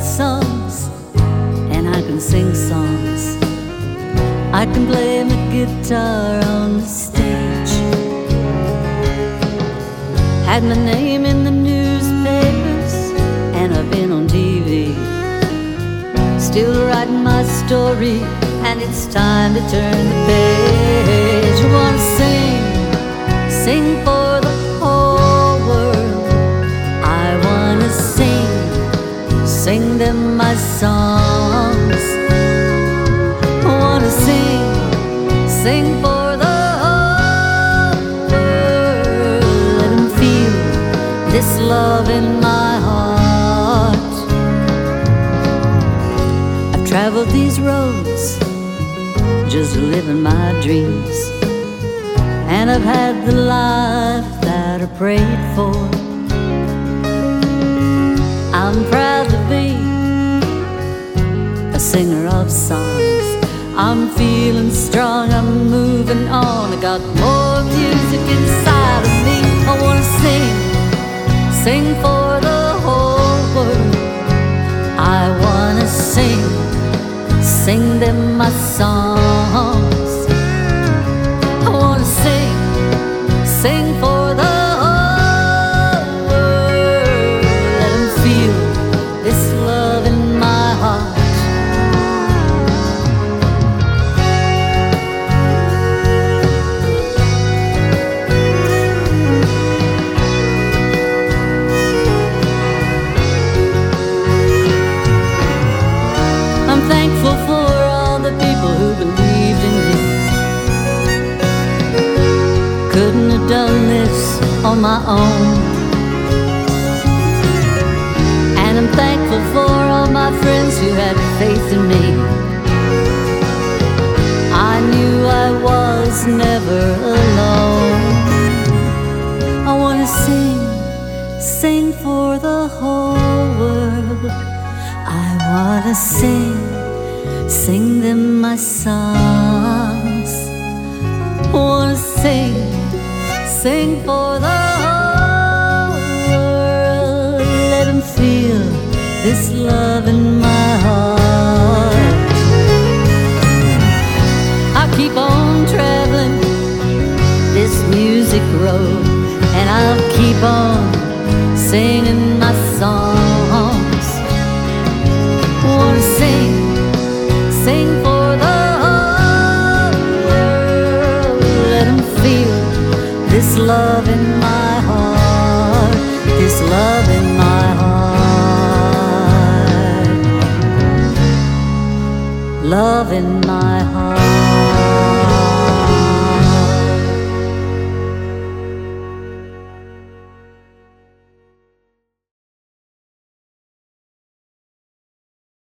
songs, and I can sing songs. I can play my guitar on the stage. Had my name in the newspapers, and I've been on TV. Still writing my story, and it's time to turn the page. I wanna sing, sing for the whole world. I wanna sing, sing them my songs. I wanna sing, sing for the whole world. Let them feel this love in my heart. I've traveled these roads, just living my dreams, and I've had the life that I prayed for. I'm proud to be a singer of songs. I'm feeling strong, I'm moving on. I got more music inside of me. I wanna sing, sing for the whole world. I wanna sing, sing them my songs. I wanna sing, sing for the whole world. Let them feel this love in my heart. I'm thankful for all the people who believed in me. Couldn't have done this on my own. And I'm thankful for all my friends who had faith in me. I knew I was never alone. I wanna sing, sing for the whole world. I wanna sing, sing them my songs. I wanna sing, sing for the whole world. Let them feel this love in my heart. I'll keep on traveling this music road, and I'll keep on singing my songs. I wanna sing, sing for the whole world. Let them feel this love in my heart, this love in my heart, love in my heart.